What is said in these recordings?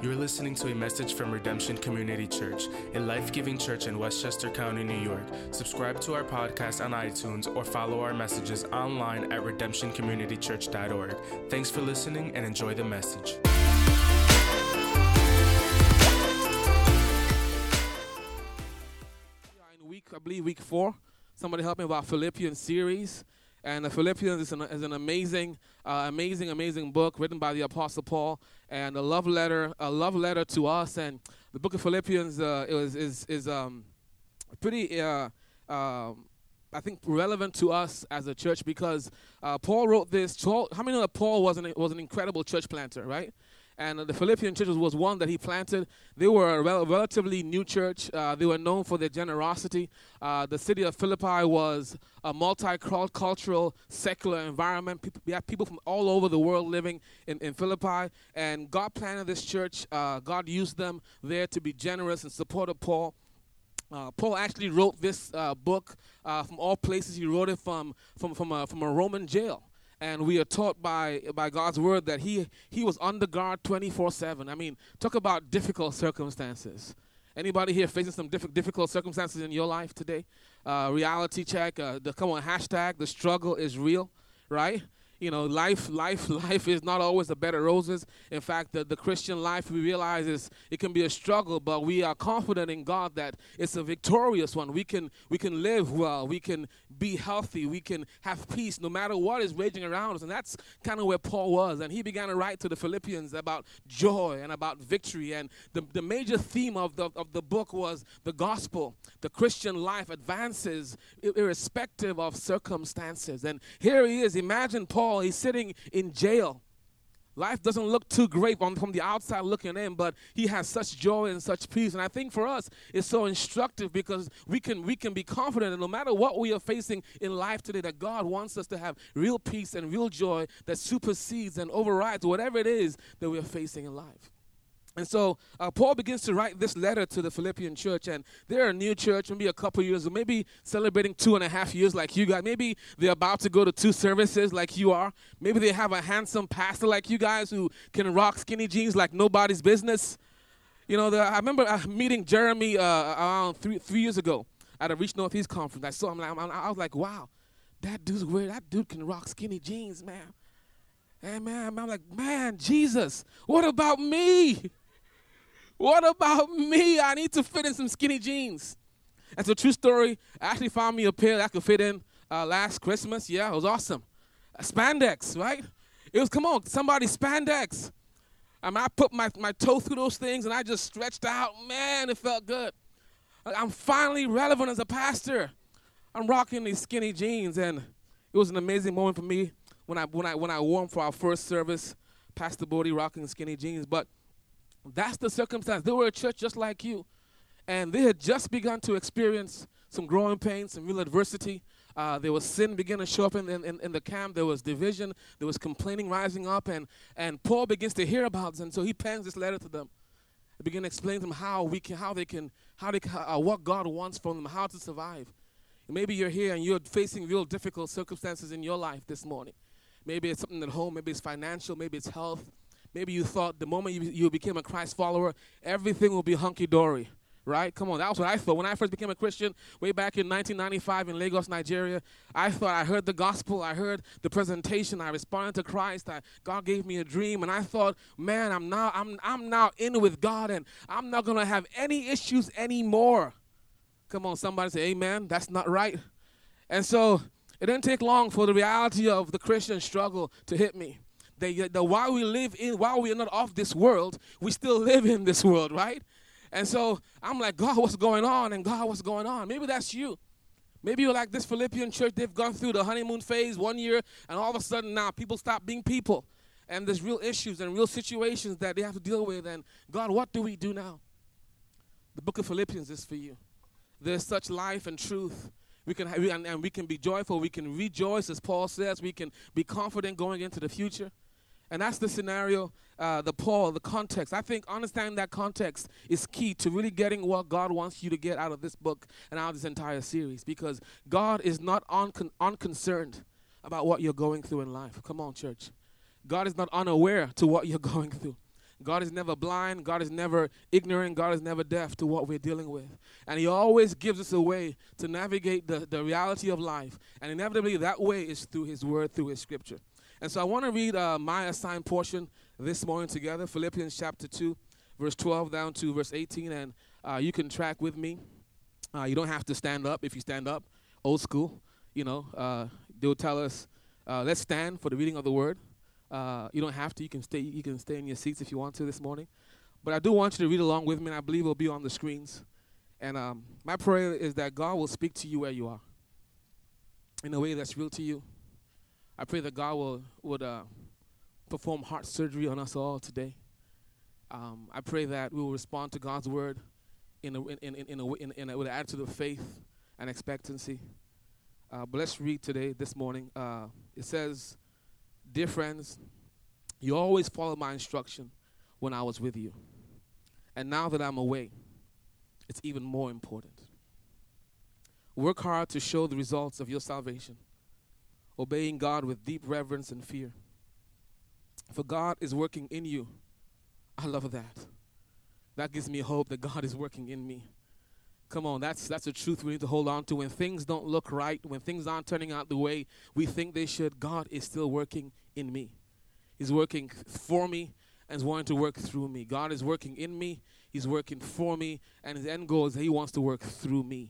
You're listening to a message from Redemption Community Church, a life-giving church in Westchester County, New York. Subscribe to our podcast on iTunes or follow our messages online at redemptioncommunitychurch.org. Thanks for listening and enjoy the message. I believe week 4. Somebody help me about Philippians series. And Philippians is an amazing book written by the Apostle Paul, and a love letter to us. And the book of Philippians is pretty, I think, relevant to us as a church because Paul wrote this. How many know that Paul was an incredible church planter, right? And the Philippian church was one that he planted. They were a relatively new church. They were known for their generosity. The city of Philippi was a multicultural, secular environment. We have people from all over the world living in Philippi. And God planted this church. God used them there to be generous and support of Paul. Paul actually wrote this book from all places. He wrote it from a Roman jail. And we are taught by God's word that he was under guard 24/7. I mean, talk about difficult circumstances. Anybody here facing some difficult circumstances in your life today? Reality check. Come on, hashtag, the struggle is real, right? You know, life is not always a bed of roses. In fact, the Christian life, we realize it can be a struggle, but we are confident in God that it's a victorious one. We can live well. We can be healthy. We can have peace no matter what is raging around us. And that's kind of where Paul was. And he began to write to the Philippians about joy and about victory. And the major theme of the book was the gospel. The Christian life advances irrespective of circumstances. And here he is. Imagine Paul. He's sitting in jail. Life doesn't look too great from the outside looking in, but he has such joy and such peace. And I think for us, it's so instructive because we can be confident that no matter what we are facing in life today, that God wants us to have real peace and real joy that supersedes and overrides whatever it is that we are facing in life. And so Paul begins to write this letter to the Philippian church, and they're a new church, maybe a couple years, or maybe celebrating 2.5 years like you guys. Maybe they're about to go to 2 services like you are. Maybe they have a handsome pastor like you guys who can rock skinny jeans like nobody's business. You know, I remember meeting Jeremy around 3 years ago at a Reach Northeast conference. I saw him, I was like, wow, that dude's weird. That dude can rock skinny jeans, man. And man, I'm like, man, Jesus, what about me? What about me? I need to fit in some skinny jeans. That's a true story. I actually found me a pair that I could fit in last Christmas. Yeah, it was awesome. Spandex, right? It was, come on, somebody spandex. I put my toe through those things and I just stretched out. Man, it felt good. I'm finally relevant as a pastor. I'm rocking these skinny jeans, and it was an amazing moment for me when I wore them for our first service. Pastor Bodie rocking skinny jeans, but that's the circumstance. They were a church just like you, and they had just begun to experience some growing pains, some real adversity. There was sin beginning to show up in the camp. There was division. There was complaining rising up, and Paul begins to hear about this, and so he pens this letter to them. He begins to explain to them what God wants from them, how to survive. Maybe you're here and you're facing real difficult circumstances in your life this morning. Maybe it's something at home. Maybe it's financial. Maybe it's health. Maybe you thought the moment you became a Christ follower, everything will be hunky-dory, right? Come on, that was what I thought. When I first became a Christian way back in 1995 in Lagos, Nigeria, I thought I heard the gospel. I heard the presentation. I responded to Christ. God gave me a dream, and I thought, man, I'm now in with God, and I'm not going to have any issues anymore. Come on, somebody say amen. That's not right. And so it didn't take long for the reality of the Christian struggle to hit me. That while we are not of this world, we still live in this world, right? And so I'm like, God, what's going on? And God, what's going on? Maybe that's you. Maybe you're like this Philippian church. They've gone through the honeymoon phase 1 year, and all of a sudden now people stop being people. And there's real issues and real situations that they have to deal with. And God, what do we do now? The book of Philippians is for you. There's such life and truth. We can be joyful. We can rejoice, as Paul says. We can be confident going into the future. And that's the scenario, the context. I think understanding that context is key to really getting what God wants you to get out of this book and out of this entire series, because God is not unconcerned about what you're going through in life. Come on, church. God is not unaware to what you're going through. God is never blind. God is never ignorant. God is never deaf to what we're dealing with. And he always gives us a way to navigate the reality of life. And inevitably, that way is through his word, through his scripture. And so I want to read my assigned portion this morning together, Philippians chapter 2, verse 12 down to verse 18. And you can track with me. You don't have to stand up. If you stand up, old school, they'll tell us, let's stand for the reading of the word. You don't have to. You can stay in your seats if you want to this morning. But I do want you to read along with me, and I believe it'll be on the screens. And my prayer is that God will speak to you where you are in a way that's real to you. I pray that God would perform heart surgery on us all today. I pray that we will respond to God's word in a with an attitude of faith and expectancy. But let's read this morning. It says, "Dear friends, you always followed my instruction when I was with you. And now that I'm away, it's even more important. Work hard to show the results of your salvation, obeying God with deep reverence and fear. For God is working in you." I love that. That gives me hope that God is working in me. Come on, that's a truth we need to hold on to. When things don't look right, when things aren't turning out the way we think they should, God is still working in me. He's working for me and is wanting to work through me. God is working in me, he's working for me, and his end goal is that he wants to work through me.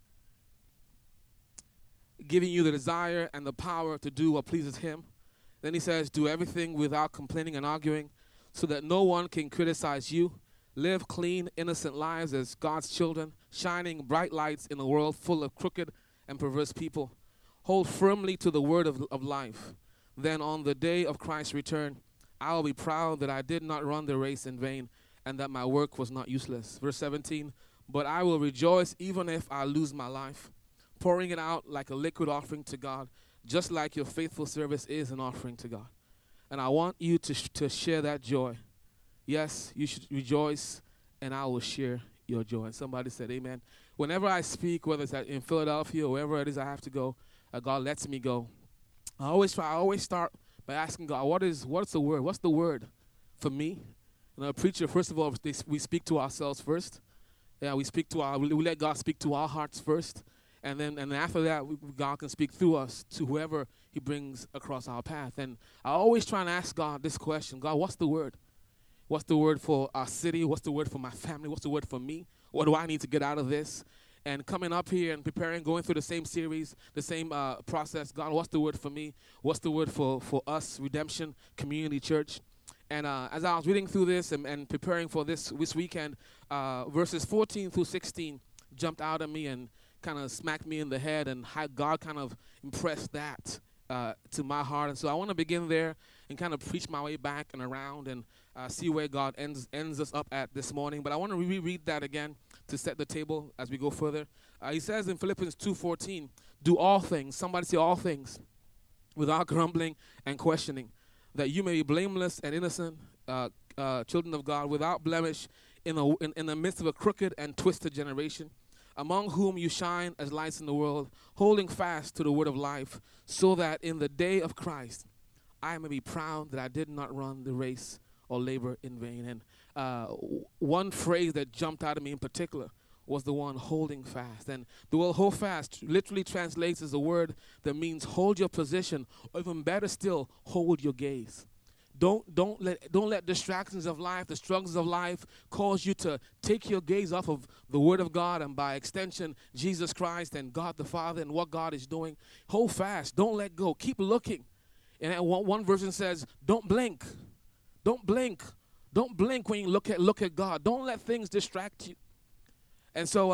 Giving you the desire and the power to do what pleases him. Then he says, do everything without complaining and arguing, so that no one can criticize you. Live clean, innocent lives as God's children, shining bright lights in a world full of crooked and perverse people. Hold firmly to the word of life. Then on the day of Christ's return, I will be proud that I did not run the race in vain and that my work was not useless. Verse 17, but I will rejoice even if I lose my life, pouring it out like a liquid offering to God, just like your faithful service is an offering to God. And I want you to share that joy. Yes, you should rejoice, and I will share your joy. And somebody said, amen. Whenever I speak, whether it's in Philadelphia or wherever it is I have to go, God lets me go. I always start by asking God, what's the word? What's the word for me? A preacher, first of all, we speak to ourselves first. Yeah, we let God speak to our hearts first. And then after that, God can speak through us to whoever he brings across our path. And I always try and ask God this question, God, what's the word? What's the word for our city? What's the word for my family? What's the word for me? What do I need to get out of this? And coming up here and preparing, going through the same series, the same process, God, what's the word for me? What's the word for us, Redemption Community Church? And as I was reading through this and preparing for this weekend, verses 14 through 16 jumped out at me and kind of smacked me in the head, and how God kind of impressed that to my heart. And so I want to begin there and kind of preach my way back and around and see where God ends us up at this morning. But I want to reread that again to set the table as we go further. He says in Philippians 2:14, do all things, somebody say all things, without grumbling and questioning, that you may be blameless and innocent children of God, without blemish in the midst of a crooked and twisted generation, among whom you shine as lights in the world, holding fast to the word of life, so that in the day of Christ I may be proud that I did not run the race or labor in vain. And one phrase that jumped out at me in particular was the one holding fast. And the word hold fast literally translates as a word that means hold your position, or even better still, hold your gaze. Don't let distractions of life, the struggles of life, cause you to take your gaze off of the Word of God and by extension Jesus Christ and God the Father and what God is doing. Hold fast. Don't let go. Keep looking. And one version says, don't blink. Don't blink. Don't blink when you look at God. Don't let things distract you. And so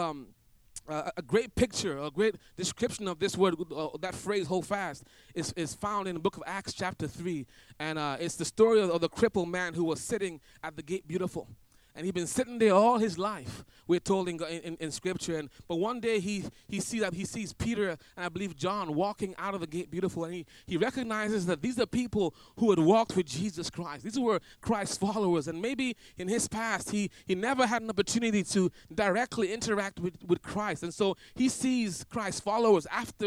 a great picture, a great description of this word, that phrase, hold fast, is found in the book of Acts chapter 3. And it's the story of the crippled man who was sitting at the gate beautiful. And he'd been sitting there all his life, we're told in Scripture. But one day he sees Peter and I believe John walking out of the gate beautiful. And he recognizes that these are people who had walked with Jesus Christ. These were Christ's followers. And maybe in his past he never had an opportunity to directly interact with Christ. And so he sees Christ's followers after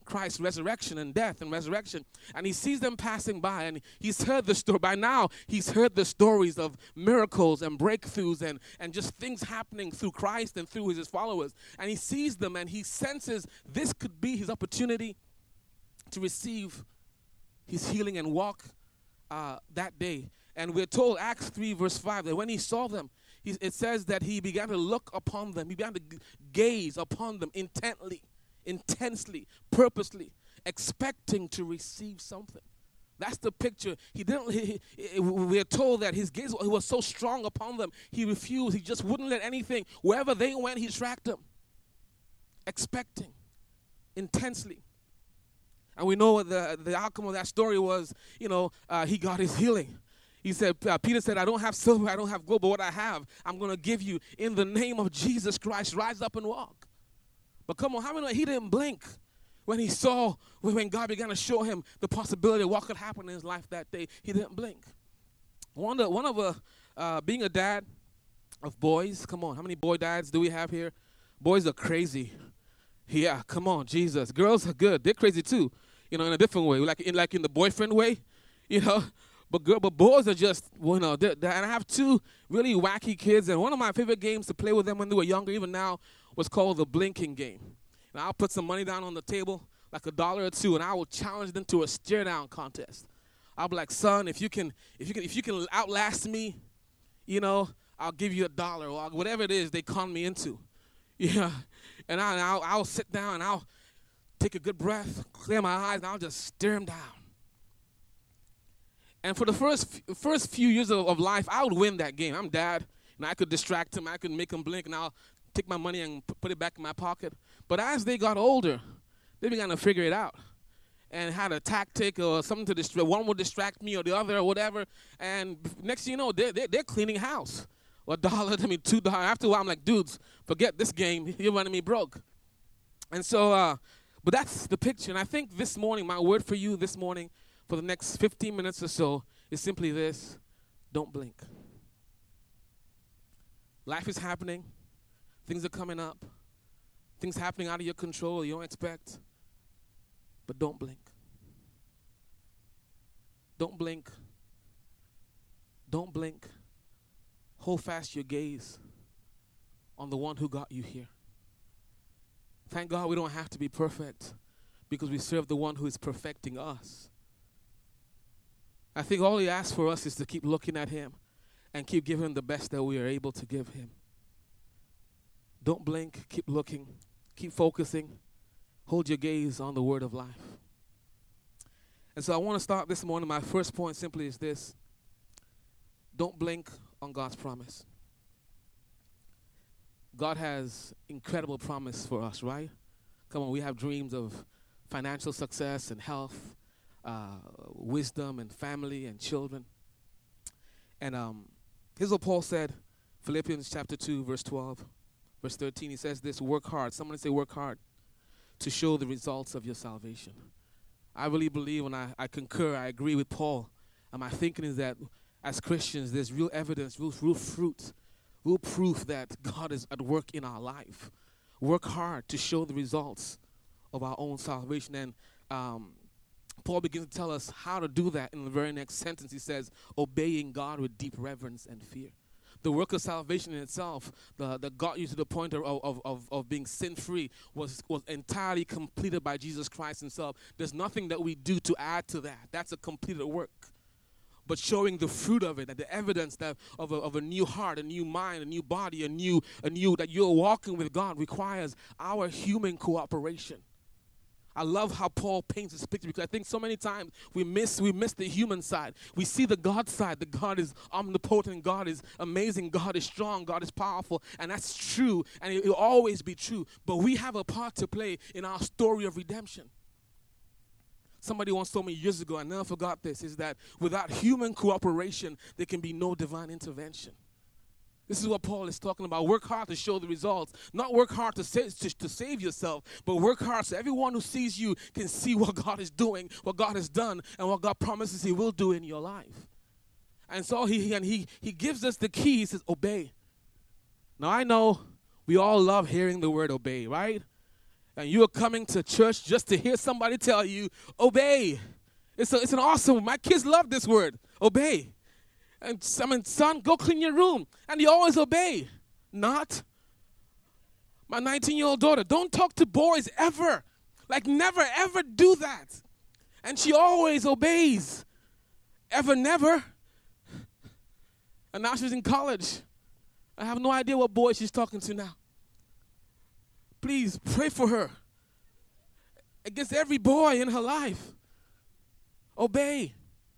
Christ's resurrection and death and resurrection. And he sees them passing by, and he's heard the story. By now, he's heard the stories of miracles and breakthroughs and just things happening through Christ and through his followers. And he sees them, and he senses this could be his opportunity to receive his healing and walk that day. And we're told, Acts 3, verse 5, that when he saw them, it says that he began to look upon them. He began to gaze upon them intently, intensely, purposely, expecting to receive something. That's the picture. We're told that his gaze was so strong upon them, he refused. He just wouldn't let anything. Wherever they went, he tracked them, expecting intensely. And we know what the outcome of that story was. He got his healing. He said, Peter said, I don't have silver, I don't have gold, but what I have, I'm going to give you in the name of Jesus Christ. Rise up and walk. But come on, how many know he didn't blink when he saw, when God began to show him the possibility of what could happen in his life that day? He didn't blink. One of being a dad of boys, come on, how many boy dads do we have here? Boys are crazy. Yeah, come on, Jesus. Girls are good. They're crazy too, in a different way, like in the boyfriend way, But boys are just, and I have two really wacky kids, and one of my favorite games to play with them when they were younger, even now, was called the blinking game. And I'll put some money down on the table, like $1 or $2, and I will challenge them to a stare down contest. I'll be like, son, if you can outlast me, I'll give you $1 or whatever it is they con me into. Yeah, and I'll sit down and I'll take a good breath, clear my eyes, and I'll just stare them down. And for the first few years of life, I would win that game. I'm dad, and I could distract him. I could make him blink, and I'll take my money and put it back in my pocket. But as they got older, they began to figure it out and had a tactic or something to distract. One would distract me or the other or whatever. And next thing you know, they're cleaning house. $1, $2. After a while, I'm like, dudes, forget this game. You're running me broke. And so, but that's the picture. And I think this morning, my word for you this morning, for the next 15 minutes or so, is simply this: don't blink. Life is happening. Things are coming up. Things happening out of your control you don't expect. But don't blink. Don't blink. Don't blink. Hold fast your gaze on the one who got you here. Thank God we don't have to be perfect, because we serve the one who is perfecting us. I think all he asks for us is to keep looking at him and keep giving him the best that we are able to give him. Don't blink. Keep looking. Keep focusing. Hold your gaze on the word of life. And so I want to start this morning. My first point simply is this: don't blink on God's promise. God has incredible promise for us, right? Come on, we have dreams of financial success and health, wisdom and family and children. And here's what Paul said, Philippians chapter 2, verse 12, verse 13. He says this: work hard. Somebody say work hard to show the results of your salvation. I really believe, and I concur, I agree with Paul. And my thinking is that as Christians, there's real evidence, real fruit, real proof that God is at work in our life. Work hard to show the results of our own salvation. And Paul begins to tell us how to do that in the very next sentence. He says, obeying God with deep reverence and fear. The work of salvation in itself, that got you to the point of being sin-free, was entirely completed by Jesus Christ himself. There's nothing that we do to add to that. That's a completed work. But showing the fruit of it, and the evidence that of a new heart, a new mind, a new body, a new that you're walking with God requires our human cooperation. I love how Paul paints this picture, because I think so many times we miss the human side. We see the God side, that God is omnipotent, God is amazing, God is strong, God is powerful, and that's true, and it will always be true. But we have a part to play in our story of redemption. Somebody once told me years ago, I never forgot this, is that without human cooperation, there can be no divine intervention. This is what Paul is talking about. Work hard to show the results. Not work hard to save yourself, but work hard so everyone who sees you can see what God is doing, what God has done, and what God promises he will do in your life. And so he gives us the key. He says, obey. Now I know we all love hearing the word obey, right? And you are coming to church just to hear somebody tell you, obey. It's an awesome, my kids love this word, obey. And son, go clean your room. And you always obey. Not. My 19-year-old daughter, don't talk to boys ever. Like never, ever do that. And she always obeys. Ever, never. And now she's in college. I have no idea what boy she's talking to now. Please pray for her. Against every boy in her life. Obey.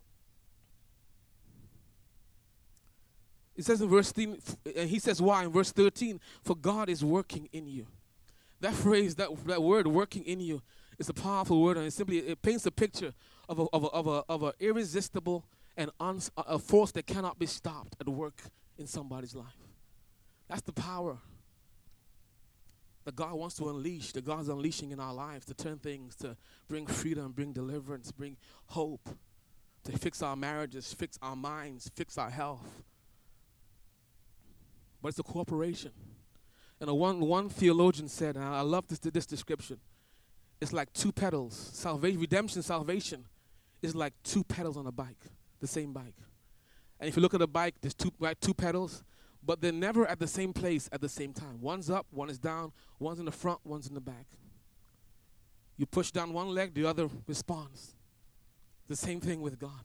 It says in verse 13, and he says why in verse 13, for God is working in you. That phrase, that word, working in you, is a powerful word, and it paints a picture of a irresistible and a force that cannot be stopped at work in somebody's life. That's the power that God wants to unleash, that God's unleashing in our lives to turn things, to bring freedom, bring deliverance, bring hope, to fix our marriages, fix our minds, fix our health. But it's a cooperation. And one theologian said, and I love this description, it's like two pedals. Salvation is like two pedals on a bike, the same bike. And if you look at a bike, there's two pedals, but they're never at the same place at the same time. One's up, one is down, one's in the front, one's in the back. You push down one leg, the other responds. The same thing with God.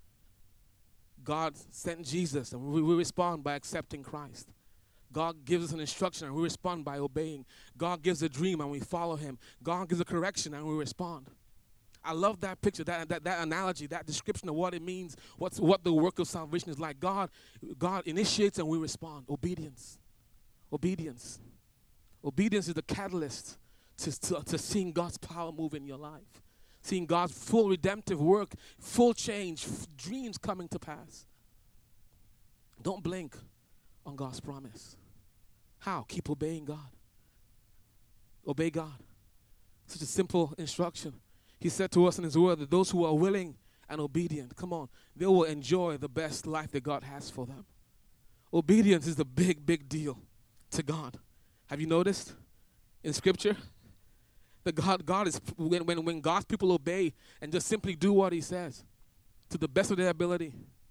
God sent Jesus, and we respond by accepting Christ. God gives us an instruction, and we respond by obeying. God gives a dream, and we follow him. God gives a correction, and we respond. I love that picture, that analogy, that description of what it means, what the work of salvation is like. God initiates, and we respond. Obedience. Obedience. Obedience is the catalyst to seeing God's power move in your life. Seeing God's full redemptive work, full change, dreams coming to pass. Don't blink on God's promise. How? Keep obeying God. Obey God. Such a simple instruction. He said to us in his word that those who are willing and obedient, come on, they will enjoy the best life that God has for them. Obedience is the big deal to God. Have you noticed in Scripture that God is, when God's people obey and just simply do what he says to the best of their ability,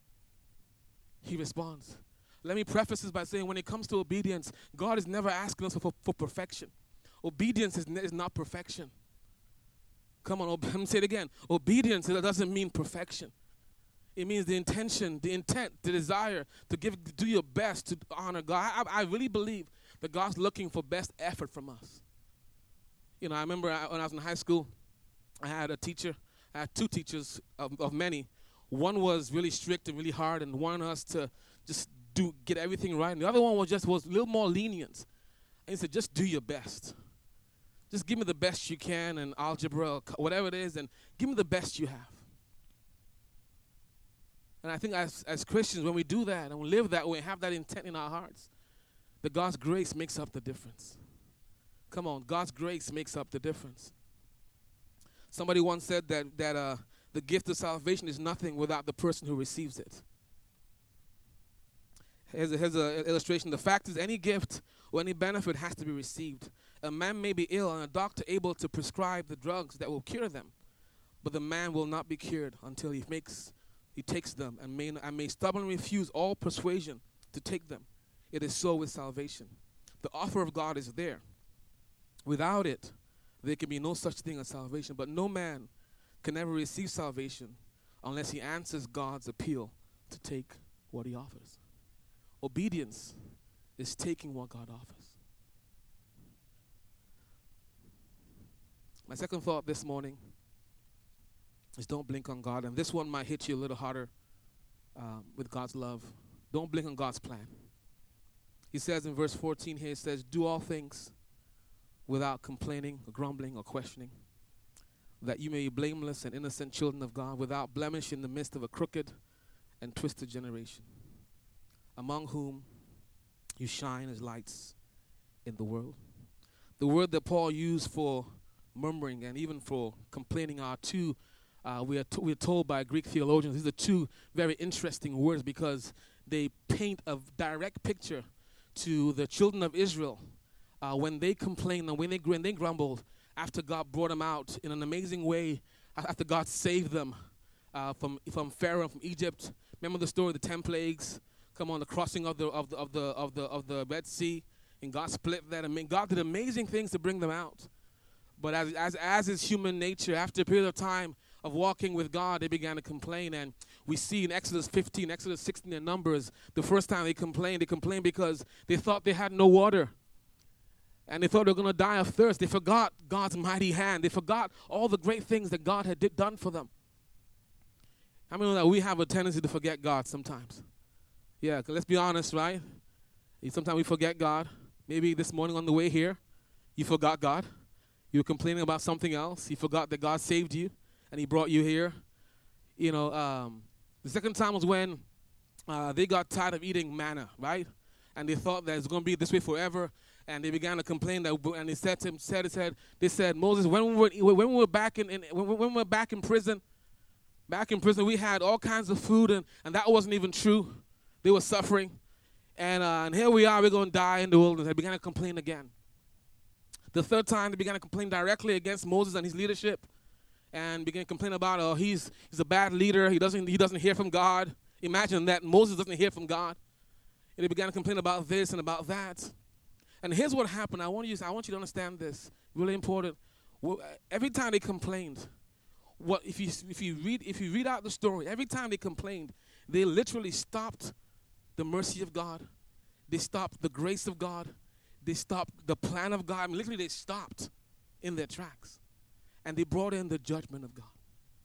he responds. Let me preface this by saying when it comes to obedience, God is never asking us for perfection. Obedience is not perfection. Come on, let me say it again. Obedience doesn't mean perfection. It means the intention, the intent, the desire to do your best to honor God. I really believe that God's looking for best effort from us. You know, I remember when I was in high school, I had a teacher. I had two teachers of many. One was really strict and really hard and wanted us to just get everything right. And the other one was a little more lenient. And he said, just do your best. Just give me the best you can in algebra, whatever it is, and give me the best you have. And I think as Christians, when we do that and we live that way and have that intent in our hearts, that God's grace makes up the difference. Come on, God's grace makes up the difference. Somebody once said that the gift of salvation is nothing without the person who receives it. Here's an illustration. The fact is, any gift or any benefit has to be received. A man may be ill and a doctor able to prescribe the drugs that will cure them, but the man will not be cured until he takes them and may stubbornly refuse all persuasion to take them. It is so with salvation. The offer of God is there. Without it, there can be no such thing as salvation. But no man can ever receive salvation unless he answers God's appeal to take what he offers. Obedience is taking what God offers. My second thought this morning is don't blink on God. And this one might hit you a little harder with God's love. Don't blink on God's plan. He says in verse 14 here, it says, do all things without complaining or grumbling or questioning, that you may be blameless and innocent children of God, without blemish in the midst of a crooked and twisted generation, among whom you shine as lights in the world. The word that Paul used for murmuring and even for complaining are two, we are told by Greek theologians, these are two very interesting words because they paint a direct picture to the children of Israel when they complained and when they grumbled after God brought them out in an amazing way, after God saved them from Pharaoh, from Egypt. Remember the story of the 10 plagues? Come on, the crossing of the Red Sea, and God split that. I mean, God did amazing things to bring them out. But as is human nature, after a period of time of walking with God, they began to complain. And we see in Exodus 15, Exodus 16, and Numbers, the first time they complained because they thought they had no water. And they thought they were going to die of thirst. They forgot God's mighty hand. They forgot all the great things that God had done for them. I mean, that we have a tendency to forget God sometimes. Yeah, 'cause let's be honest, right? Sometimes we forget God. Maybe this morning on the way here, you forgot God. You were complaining about something else. You forgot that God saved you and he brought you here. You know, the second time was when they got tired of eating manna, right? And they thought that it's going to be this way forever. And they began to complain and they said to him, they said, Moses, when we were back in prison, we had all kinds of food, and that wasn't even true. They were suffering. And here we are, we're going to die in the wilderness. They began to complain again. The third time, they began to complain directly against Moses and his leadership, and began to complain about, oh, he's a bad leader. He doesn't hear from God. Imagine that Moses doesn't hear from God. And they began to complain about this and about that. And here's what happened. I want you to understand this. Really important. Every time they complained, if you read out the story, every time they complained, they literally stopped the mercy of God. They stopped the grace of God. They stopped the plan of God. I mean, literally, they stopped in their tracks, and they brought in the judgment of God.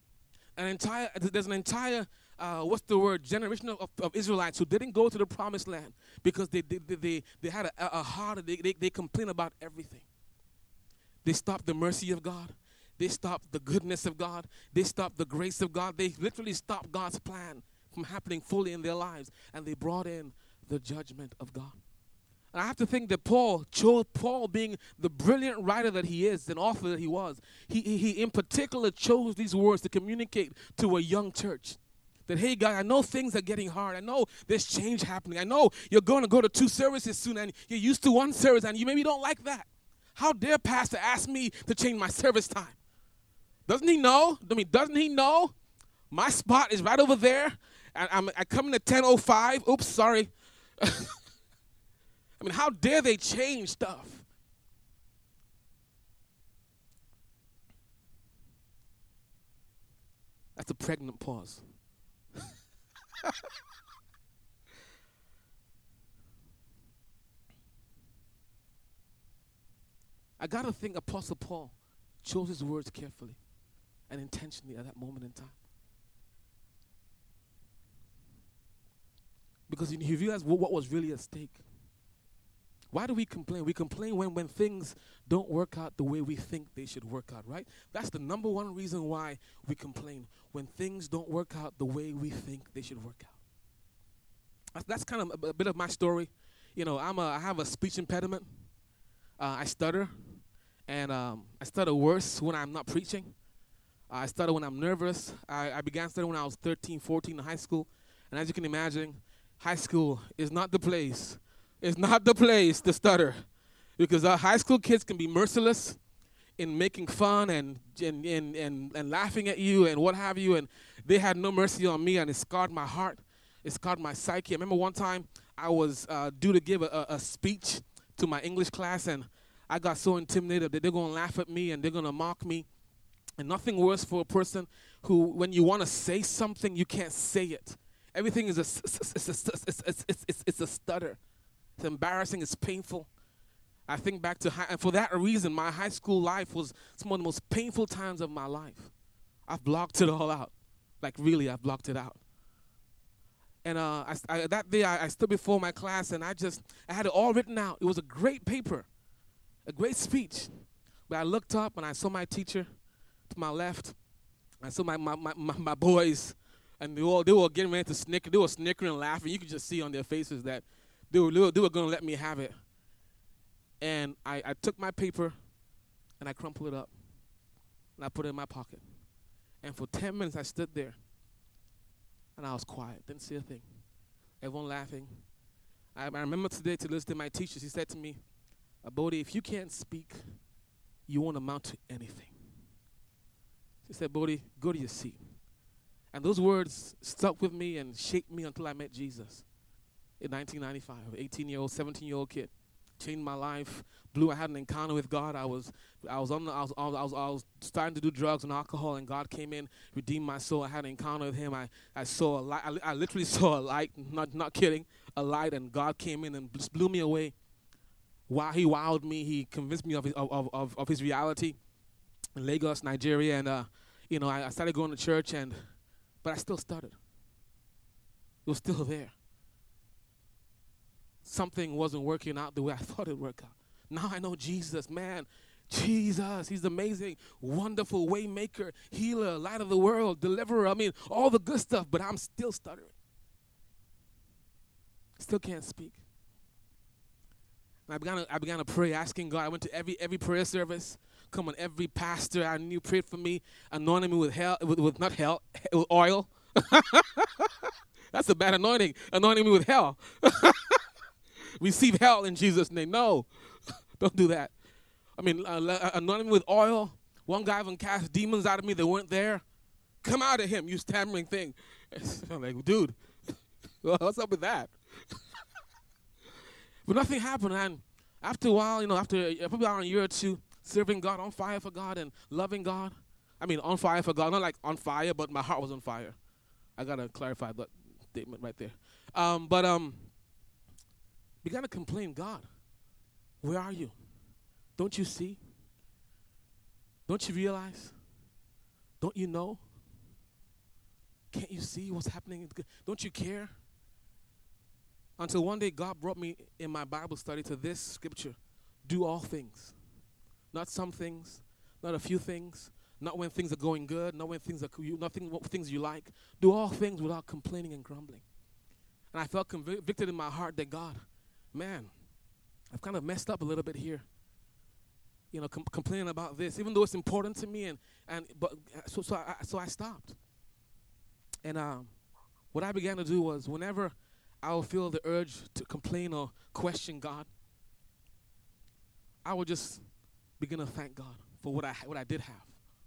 There's an entire generation of Israelites who didn't go to the promised land because they had a heart. They complained about everything. They stopped the mercy of God. They stopped the goodness of God. They stopped the grace of God. They literally stopped God's plan from happening fully in their lives, and they brought in the judgment of God. And I have to think that Paul being the brilliant writer that he is, and author that he was, he in particular chose these words to communicate to a young church. That, hey, guys, I know things are getting hard. I know there's change happening. I know you're going to go to 2 services soon, and you're used to 1 service, and you maybe don't like that. How dare pastor ask me to change my service time? Doesn't he know? Doesn't he know? My spot is right over there, and I come in at 10:05. Oops, sorry. I mean, how dare they change stuff? That's a pregnant pause. I got to think Apostle Paul chose his words carefully and intentionally at that moment in time. Because he realized what was really at stake. Why do we complain? We complain when things don't work out the way we think they should work out, right? That's the number one reason why we complain, when things don't work out the way we think they should work out. That's kind of a bit of my story. You know, I have a speech impediment. I stutter, and I stutter worse when I'm not preaching. I stutter when I'm nervous. I began stuttering when I was 13, 14 in high school. And as you can imagine, high school is not the place. It's not the place to stutter, because our high school kids can be merciless in making fun and laughing at you and what have you, and they had no mercy on me, and it scarred my heart. It scarred my psyche. I remember one time I was due to give a speech to my English class, and I got so intimidated that they're going to laugh at me and they're going to mock me. And nothing worse for a person who, when you want to say something, you can't say it. Everything is it's a stutter. It's embarrassing. It's painful. I think back to and for that reason, my high school life was some of the most painful times of my life. I've blocked it all out. Like, really, I've blocked it out. And that day, I stood before my class, and I had it all written out. It was a great paper, a great speech. But I looked up, and I saw my teacher to my left. I saw my boys, and they were getting ready to snicker. They were snickering and laughing. You could just see on their faces that they were going to let me have it. And I took my paper, and I crumpled it up, and I put it in my pocket. And for 10 minutes, I stood there, and I was quiet, didn't say a thing. Everyone laughing. I remember today, to listen to my teacher, he said to me, Abodi, if you can't speak, you won't amount to anything. She said, Bodie, go to your seat. And those words stuck with me and shaped me until I met Jesus in 1995. 18-year-old, 17-year-old kid. Changed my life. I had an encounter with God. I was starting to do drugs and alcohol, and God came in, redeemed my soul. I had an encounter with Him. I saw a light. I literally saw a light. Not kidding, a light, and God came in and just blew me away. Wow, He wowed me. He convinced me of His reality in Lagos, Nigeria, and I started going to church, but I still stuttered. It was still there. Something wasn't working out the way I thought it would work out. Now I know Jesus, man. Jesus, He's amazing, wonderful, way maker, healer, light of the world, deliverer. I mean, all the good stuff, but I'm still stuttering. Still can't speak. And I began to pray, asking God. I went to every prayer service. Come on, every pastor I knew prayed for me, anointed me with oil. That's a bad anointing. Anointing me with hell. Receive hell in Jesus' name. No, don't do that. I mean, anointing me with oil. One guy even cast demons out of me that weren't there. Come out of him, you stammering thing. I'm like, dude, what's up with that? But nothing happened. And after a while, after probably about a year or two, serving God, on fire for God and loving God. I mean, on fire for God. Not like on fire, but my heart was on fire. I got to clarify that statement right there. Began to complain, God, where are you? Don't you see? Don't you realize? Don't you know? Can't you see what's happening? Don't you care? Until one day God brought me in my Bible study to this scripture. Do all things. Not some things, not a few things, not when things are going good, not when things things you like. Do all things without complaining and grumbling. And I felt convicted in my heart that God, man, I've kind of messed up a little bit here. Complaining about this, even though it's important to me, so I stopped. And what I began to do was, whenever I would feel the urge to complain or question God, I would just begin to thank God for what I did have,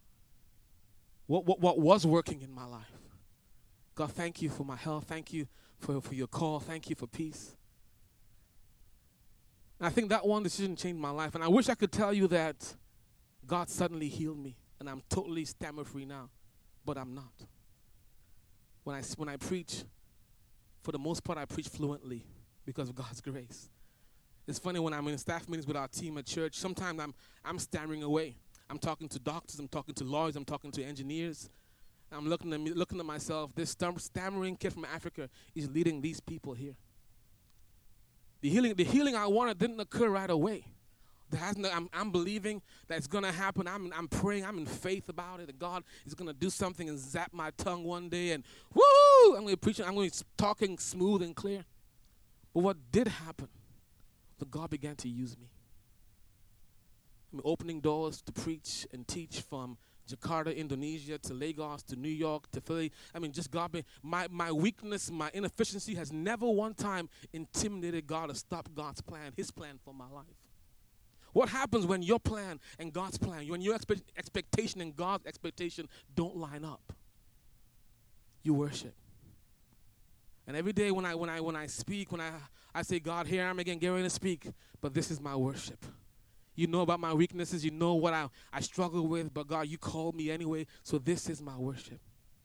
what was working in my life. God, thank you for my health. Thank you for your call. Thank you for peace. And I think that one decision changed my life. And I wish I could tell you that God suddenly healed me and I'm totally stammer-free now, but I'm not. When I preach, for the most part, I preach fluently because of God's grace. It's funny when I'm in staff meetings with our team at church, sometimes I'm stammering away. I'm talking to doctors, I'm talking to lawyers, I'm talking to engineers. I'm looking at myself. This stammering kid from Africa is leading these people here. The healing I wanted didn't occur right away. I'm believing that it's going to happen. I'm praying. I'm in faith about it. That God is going to do something and zap my tongue one day. And woo! I'm going to preach. I'm going to be talking smooth and clear. But what did happen? That God began to use me. Opening doors to preach and teach from Jakarta, Indonesia, to Lagos, to New York, to Philly. Just God, my weakness, my inefficiency has never one time intimidated God or stopped God's plan, His plan for my life. What happens when your plan and God's plan, when your expectation and God's expectation don't line up? You worship. And every day when I speak, when I say, God, here I am again, get ready to speak, but this is my worship. You know about my weaknesses. You know what I struggle with. But God, you called me anyway. So this is my worship.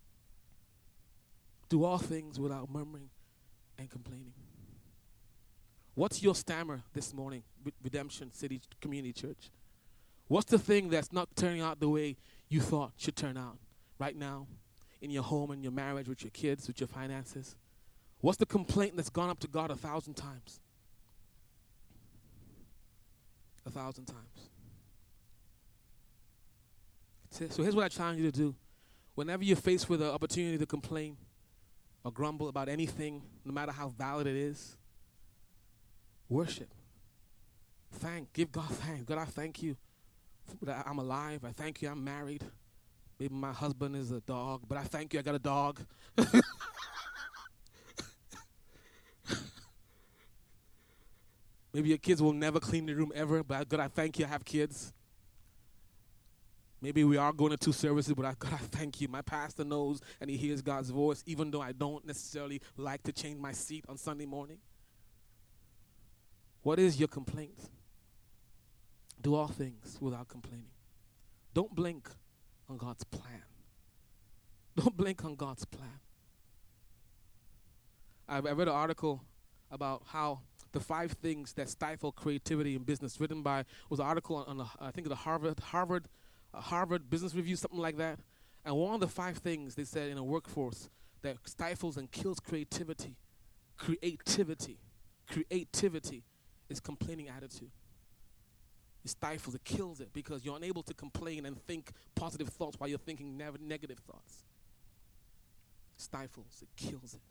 Do all things without murmuring and complaining. What's your stammer this morning, Redemption City Community Church? What's the thing that's not turning out the way you thought should turn out right now in your home, in your marriage, with your kids, with your finances? What's the complaint that's gone up to God 1,000 times? 1,000 times. So here's what I challenge you to do. Whenever you're faced with an opportunity to complain or grumble about anything, no matter how valid it is, worship. Give God thanks. God, I thank you that I'm alive. I thank you I'm married. Maybe my husband is a dog, but I thank you I got a dog. Maybe your kids will never clean the room ever, but God, I thank you I have kids. Maybe we are going to 2 services, but God, I thank you. My pastor knows and he hears God's voice, even though I don't necessarily like to change my seat on Sunday morning. What is your complaint? Do all things without complaining. Don't blink on God's plan. Don't blink on God's plan. I read an article about how the 5 things that stifle creativity in business, written by, was an article on I think the Harvard Business Review, something like that. And one of the 5 things they said in a workforce that stifles and kills creativity is complaining attitude. It stifles, it kills it, because you're unable to complain and think positive thoughts while you're thinking negative thoughts. It stifles, it kills it.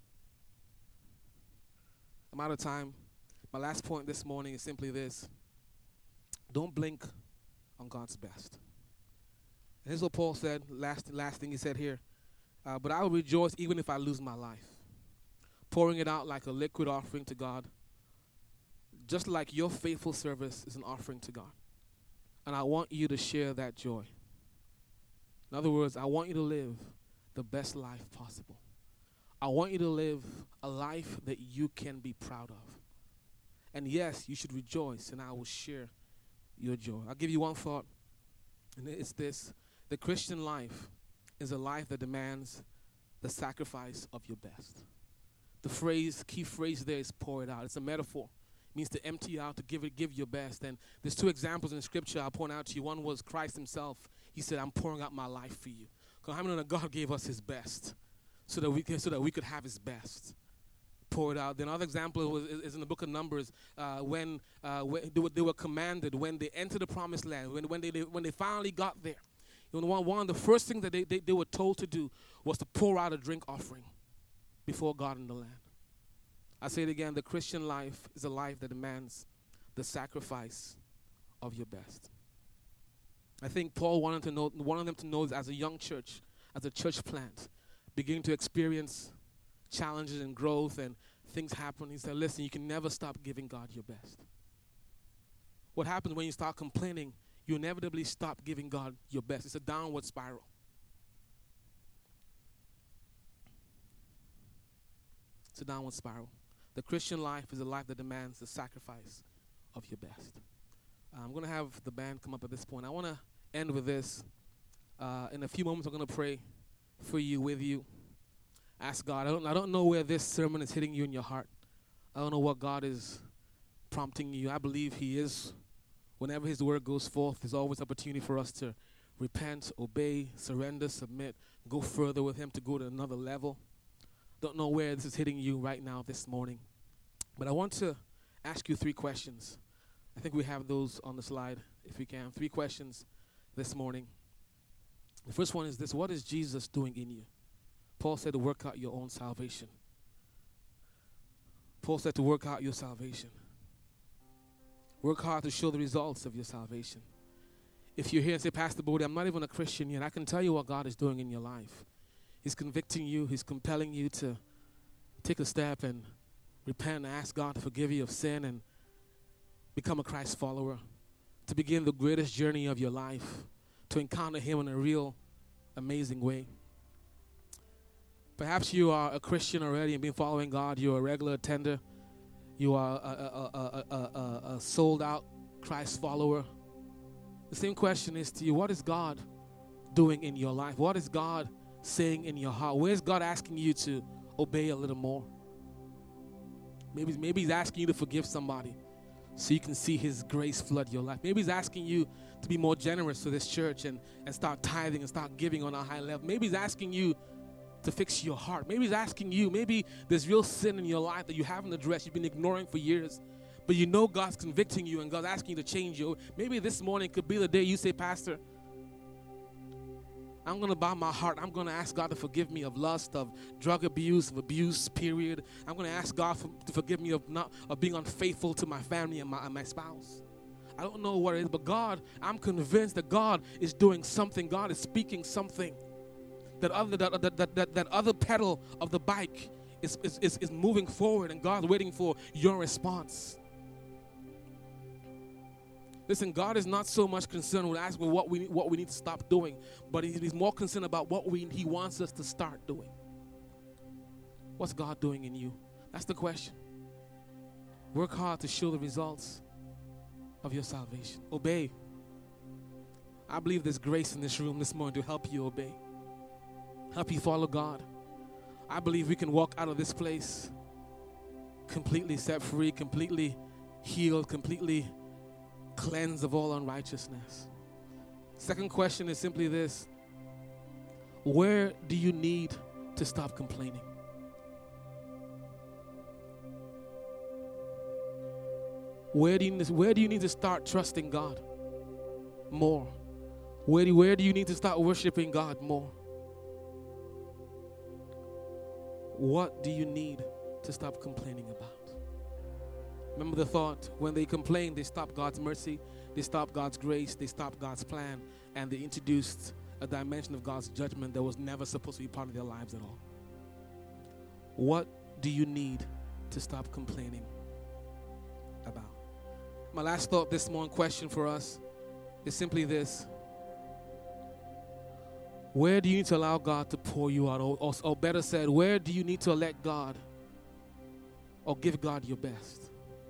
I'm out of time. My last point this morning is simply this. Don't blink on God's best. And here's what Paul said, last thing he said here. But I will rejoice even if I lose my life, pouring it out like a liquid offering to God, just like your faithful service is an offering to God. And I want you to share that joy. In other words, I want you to live the best life possible. I want you to live a life that you can be proud of. And yes, you should rejoice, and I will share your joy. I'll give you one thought, and it's this. The Christian life is a life that demands the sacrifice of your best. The key phrase there is pour it out. It's a metaphor. It means to empty out, to give your best. And there's 2 examples in Scripture I'll point out to you. One was Christ himself. He said, I'm pouring out my life for you. Because how many know that God gave us his best so that we could have his best? Pour it out. Then another example is in the book of Numbers, when they were commanded, when they entered the promised land, when they finally got there. One of the first things that they were told to do was to pour out a drink offering before God in the land. I say it again, the Christian life is a life that demands the sacrifice of your best. I think Paul wanted them to know as a young church, as a church plant, beginning to experience challenges and growth and things happen. He said, listen, you can never stop giving God your best. What happens when you start complaining, you inevitably stop giving God your best. It's a downward spiral. It's a downward spiral. The Christian life is a life that demands the sacrifice of your best. I'm going to have the band come up at this point. I want to end with this. In a few moments, I'm going to pray for you, with you. Ask God. I don't know where this sermon is hitting you in your heart. I don't know what God is prompting you. I believe he is. Whenever his word goes forth, there's always opportunity for us to repent, obey, surrender, submit, go further with him, to go to another level. Don't know where this is hitting you right now this morning. But I want to ask you 3 questions. I think we have those on the slide, if we can. 3 questions this morning. The first one is this: what is Jesus doing in you? Paul said to work out your own salvation. Paul said to work out your salvation. Work hard to show the results of your salvation. If you're here and say, Pastor Bodie, I'm not even a Christian yet, I can tell you what God is doing in your life. He's convicting you. He's compelling you to take a step and repent and ask God to forgive you of sin and become a Christ follower, to begin the greatest journey of your life, to encounter him in a real amazing way. Perhaps you are a Christian already and been following God. You're a regular attender. You are a sold-out Christ follower. The same question is to you: what is God doing in your life? What is God saying in your heart? Where is God asking you to obey a little more? Maybe he's asking you to forgive somebody so you can see his grace flood your life. Maybe he's asking you to be more generous to this church and start tithing and start giving on a high level. Maybe he's asking you to fix your heart. Maybe he's asking you, maybe there's real sin in your life that you haven't addressed, you've been ignoring for years, but you know God's convicting you and God's asking you to change you. Maybe this morning could be the day you say, Pastor, I'm going to bow my heart. I'm going to ask God to forgive me of lust, of drug abuse, of abuse, period. I'm going to ask God to forgive me of being unfaithful to my family and my spouse. I don't know what it is, but God, I'm convinced that God is doing something. God is speaking something. That other pedal of the bike is moving forward, and God's waiting for your response. Listen, God is not so much concerned with asking what we need to stop doing, but He's more concerned about what He wants us to start doing. What's God doing in you? That's the question. Work hard to show the results of your salvation. Obey. I believe there's grace in this room this morning to help you obey. Help you follow God. I believe we can walk out of this place completely set free, completely healed, completely cleansed of all unrighteousness. Second question is simply this: where do you need to stop complaining? Where do you need to start trusting God more? Where do you need to start worshiping God more? What do you need to stop complaining about? Remember the thought, when they complained, they stopped God's mercy, they stopped God's grace, they stopped God's plan, and they introduced a dimension of God's judgment that was never supposed to be part of their lives at all. What do you need to stop complaining about? My last thought this morning, question for us, is simply this: where do you need to allow God to pour you out? Or better said, where do you need to let God or give God your best?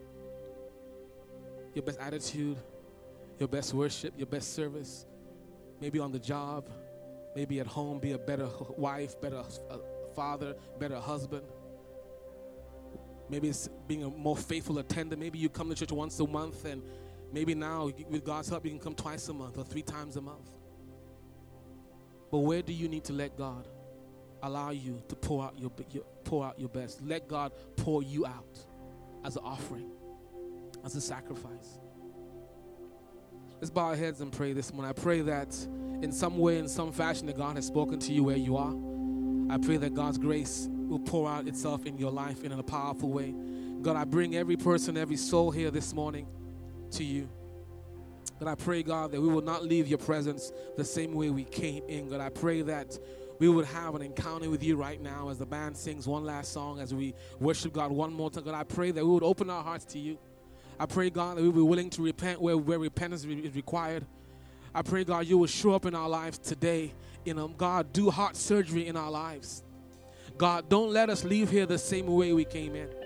Your best attitude, your best worship, your best service. Maybe on the job, maybe at home, be a better wife, better father, better husband. Maybe it's being a more faithful attendant. Maybe you come to church once a month, and maybe now, with God's help, you can come twice a month or 3 times a month. But where do you need to let God allow you to pour out your best? Let God pour you out as an offering, as a sacrifice. Let's bow our heads and pray this morning. I pray that in some way, in some fashion, that God has spoken to you where you are. I pray that God's grace will pour out itself in your life in a powerful way. God, I bring every person, every soul here this morning to you. God, I pray, God, that we will not leave your presence the same way we came in. God, I pray that we would have an encounter with you right now as the band sings one last song, as we worship God one more time. God, I pray that we would open our hearts to you. I pray, God, that we will be willing to repent where repentance is required. I pray, God, you will show up in our lives today. God, do heart surgery in our lives. God, don't let us leave here the same way we came in.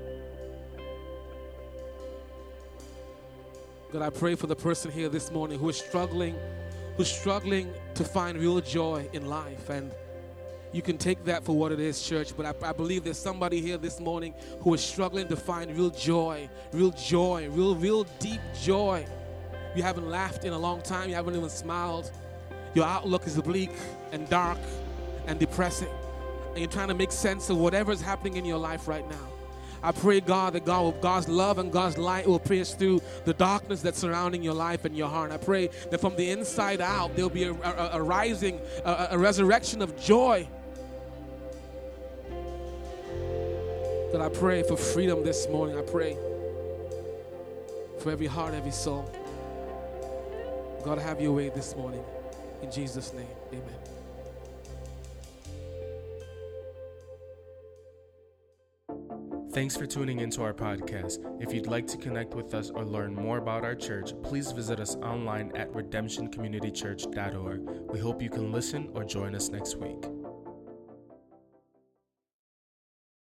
God, I pray for the person here this morning who's struggling to find real joy in life. And you can take that for what it is, church. But I believe there's somebody here this morning who is struggling to find real joy, real deep joy. You haven't laughed in a long time. You haven't even smiled. Your outlook is bleak and dark and depressing. And you're trying to make sense of whatever is happening in your life right now. I pray, God, that God's love and God's light will pierce through the darkness that's surrounding your life and your heart. I pray that from the inside out, there'll be a rising, a resurrection of joy. God, I pray for freedom this morning. I pray for every heart, every soul. God, have your way this morning. In Jesus' name, amen. Thanks for tuning into our podcast. If you'd like to connect with us or learn more about our church, please visit us online at redemptioncommunitychurch.org. We hope you can listen or join us next week.